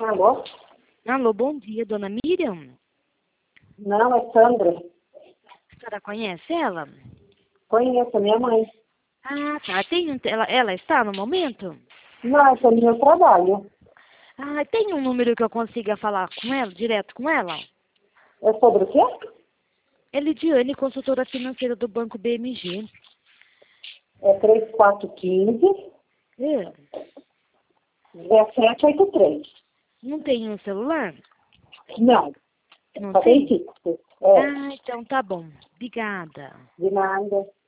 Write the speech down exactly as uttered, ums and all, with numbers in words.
Alô? Alô, bom dia, dona Miriam? Não, é Sandra. A senhora conhece ela? Conheço a minha mãe. Ah, tá. Tem um, ela, ela está no momento? Não, é meu trabalho. Ah, tem um número que eu consiga falar com ela, direto com ela? É sobre o quê? Elidiane, consultora financeira do Banco B M G. É três quatro um cinco, É. um sete oito três. Não tem um celular? Não, Não só tem tem? fixo. É, Ah, então tá bom. Obrigada. de nada.